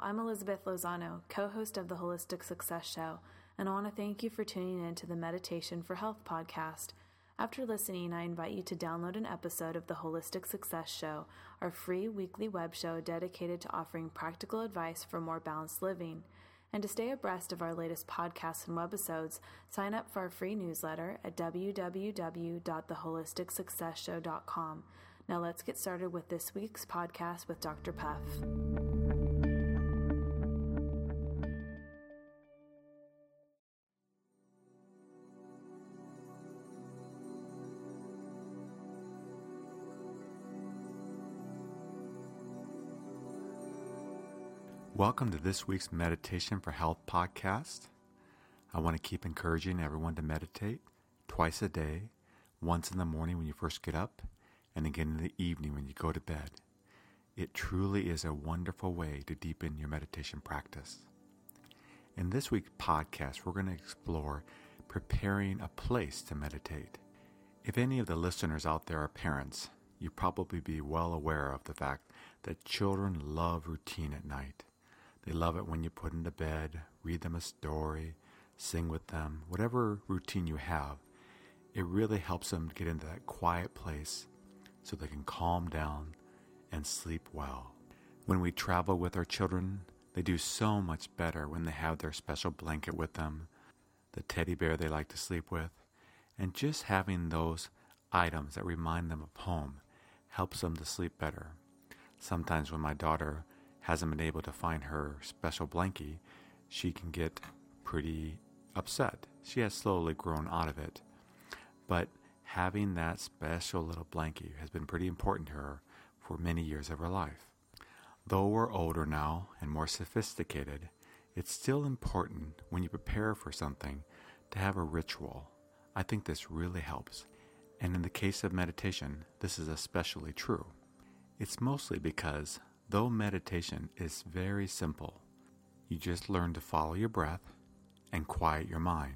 I'm Elizabeth Lozano, co-host of the Holistic Success Show, and I want to thank you for tuning in to the Meditation for Health podcast. After listening, I invite you to download an episode of the Holistic Success Show, our free weekly web show dedicated to offering practical advice for more balanced living. And to stay abreast of our latest podcasts and webisodes, sign up for our free newsletter at www.theholisticsuccessshow.com. Now let's get started with this week's podcast with Dr. Puff. Welcome to this week's Meditation for Health podcast. I want to keep encouraging everyone to meditate twice a day, once in the morning when you first get up, and again in the evening when you go to bed. It truly is a wonderful way to deepen your meditation practice. In this week's podcast, we're going to explore preparing a place to meditate. If any of the listeners out there are parents, you probably be well aware of the fact that children love routine at night. They love it when you put them to bed, read them a story, sing with them, whatever routine you have. It really helps them get into that quiet place so they can calm down and sleep well. When we travel with our children, they do so much better when they have their special blanket with them, the teddy bear they like to sleep with, and just having those items that remind them of home helps them to sleep better. Sometimes when my daughter hasn't been able to find her special blankie, she can get pretty upset. She has slowly grown out of it. But having that special little blankie has been pretty important to her for many years of her life. Though we're older now and more sophisticated, it's still important when you prepare for something to have a ritual. I think this really helps. And in the case of meditation, this is especially true. It's mostly because though meditation is very simple, you just learn to follow your breath and quiet your mind.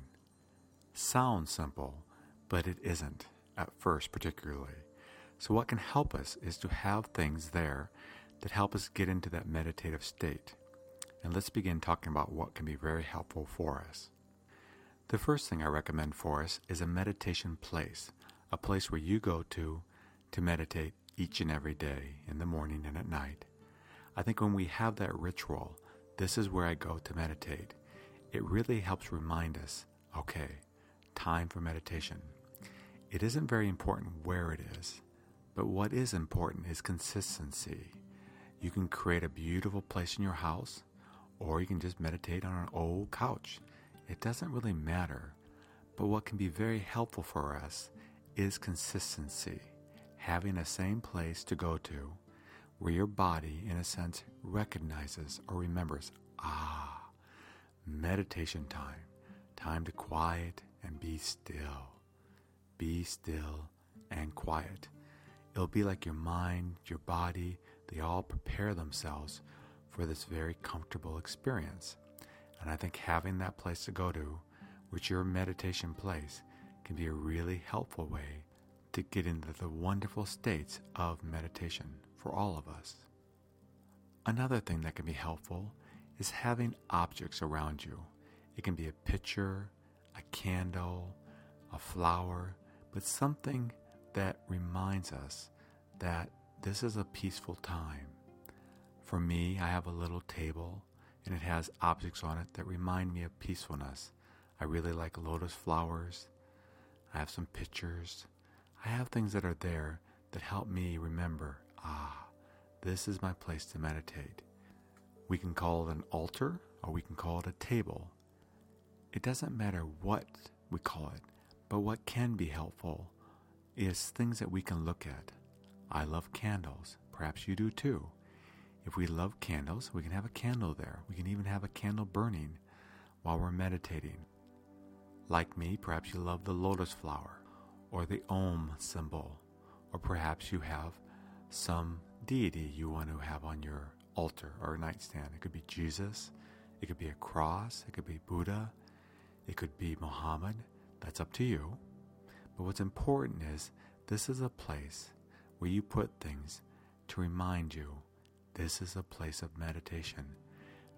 Sounds simple, but it isn't, at first particularly. So what can help us is to have things there that help us get into that meditative state. And let's begin talking about what can be very helpful for us. The first thing I recommend for us is a meditation place, a place where you go to meditate each and every day, in the morning and at night. I think when we have that ritual, this is where I go to meditate. It really helps remind us, okay, time for meditation. It isn't very important where it is, but what is important is consistency. You can create a beautiful place in your house, or you can just meditate on an old couch. It doesn't really matter, but what can be very helpful for us is consistency. Having the same place to go to where your body, in a sense, recognizes or remembers, meditation time, time to quiet and be still. Be still and quiet. It'll be like your mind, your body, they all prepare themselves for this very comfortable experience. And I think having that place to go to, which your meditation place, can be a really helpful way to get into the wonderful states of meditation for all of us. Another thing that can be helpful is having objects around you. It can be a picture, a candle, a flower, but something that reminds us that this is a peaceful time. For me, I have a little table, and it has objects on it that remind me of peacefulness. I really like lotus flowers. I have some pictures. I have things that are there that help me remember, this is my place to meditate. We can call it an altar, or we can call it a table. It doesn't matter what we call it, but what can be helpful is things that we can look at. I love candles. Perhaps you do too. If we love candles, we can have a candle there. We can even have a candle burning while we're meditating. Like me, perhaps you love the lotus flower or the Om symbol, or perhaps you have some deity you want to have on your altar or nightstand. It could be Jesus, it could be a cross, it could be Buddha, it could be Muhammad. That's up to you. But what's important is this is a place where you put things to remind you this is a place of meditation.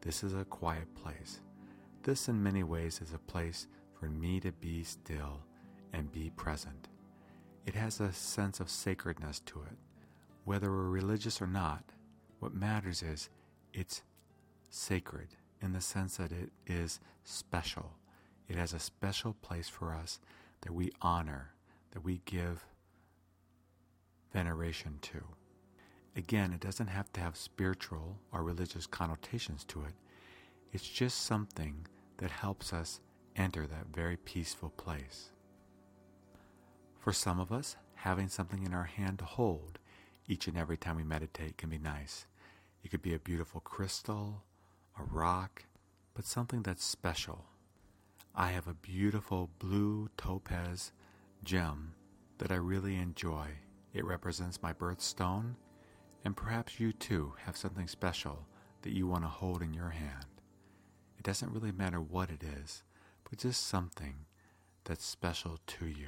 this is a quiet place. This in many ways is a place for me to be still and be present. It has a sense of sacredness to it. Whether we're religious or not, what matters is it's sacred in the sense that it is special. It has a special place for us that we honor, that we give veneration to. Again, it doesn't have to have spiritual or religious connotations to it. It's just something that helps us enter that very peaceful place. For some of us, having something in our hand to hold each and every time we meditate can be nice. It could be a beautiful crystal, a rock, but something that's special. I have a beautiful blue topaz gem that I really enjoy. It represents my birthstone, and perhaps you too have something special that you want to hold in your hand. It doesn't really matter what it is, but just something that's special to you.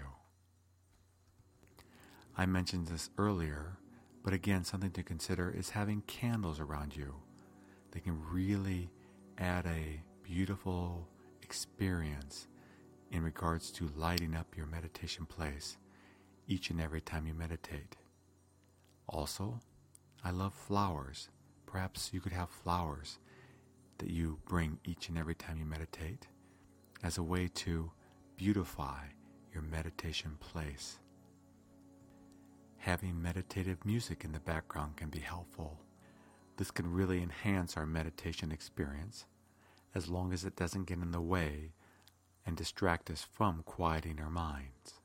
I mentioned this earlier, but again, something to consider is having candles around you. They can really add a beautiful experience in regards to lighting up your meditation place each and every time you meditate. Also, I love flowers. Perhaps you could have flowers that you bring each and every time you meditate as a way to beautify your meditation place. Having meditative music in the background can be helpful. This can really enhance our meditation experience as long as it doesn't get in the way and distract us from quieting our minds.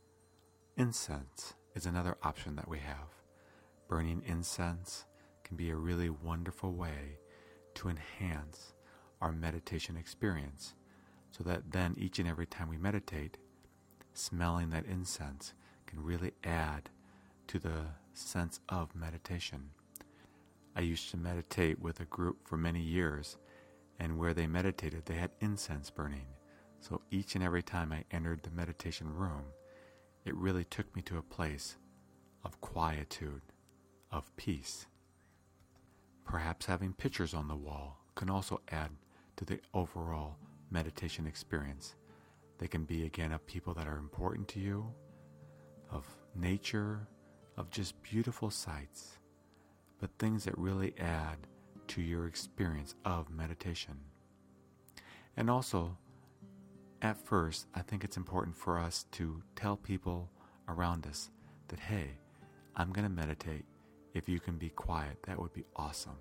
Incense is another option that we have. Burning incense can be a really wonderful way to enhance our meditation experience so that then each and every time we meditate, smelling that incense can really add to the sense of meditation. I used to meditate with a group for many years, and where they meditated, they had incense burning. So each and every time I entered the meditation room, it really took me to a place of quietude, of peace. Perhaps having pictures on the wall can also add to the overall meditation experience. They can be, again, of people that are important to you, of nature, of just beautiful sights, but things that really add to your experience of meditation. And also, at first, I think it's important for us to tell people around us that, hey, I'm going to meditate. If you can be quiet, that would be awesome.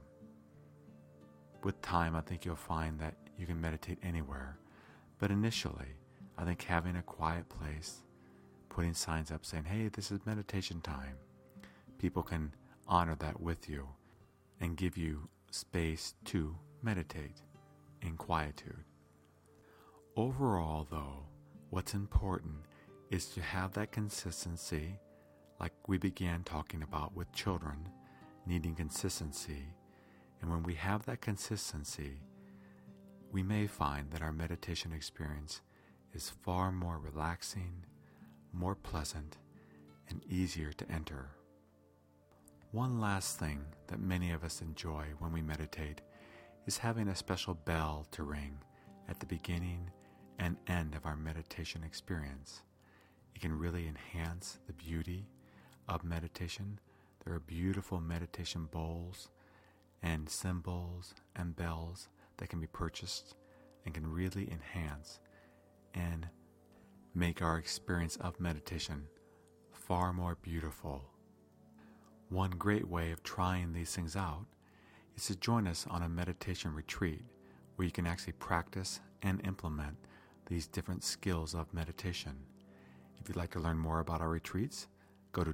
With time, I think you'll find that you can meditate anywhere. But initially, I think having a quiet place, putting signs up saying, hey, this is meditation time, people can honor that with you and give you space to meditate in quietude. Overall, though, what's important is to have that consistency, like we began talking about with children, needing consistency. And when we have that consistency, we may find that our meditation experience is far more relaxing, more pleasant, and easier to enter. One last thing that many of us enjoy when we meditate is having a special bell to ring at the beginning and end of our meditation experience. It can really enhance the beauty of meditation. There are beautiful meditation bowls and symbols and bells that can be purchased and can really enhance and make our experience of meditation far more beautiful. One great way of trying these things out is to join us on a meditation retreat where you can actually practice and implement these different skills of meditation. If you'd like to learn more about our retreats, go to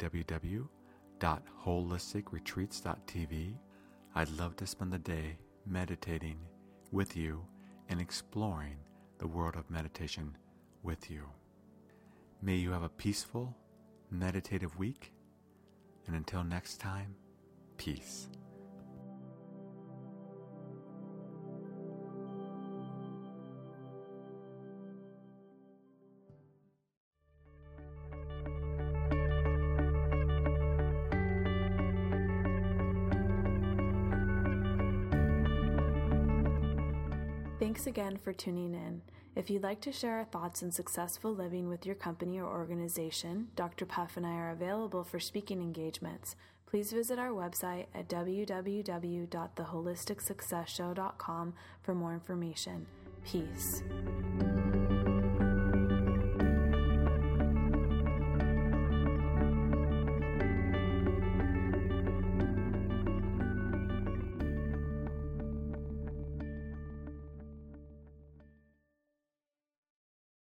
www.holisticretreats.tv. I'd love to spend the day meditating with you and exploring the world of meditation with you. May you have a peaceful, meditative week, and until next time, peace. Thanks again for tuning in. If you'd like to share our thoughts on successful living with your company or organization, Dr. Puff and I are available for speaking engagements. Please visit our website at www.theholisticsuccessshow.com for more information. Peace.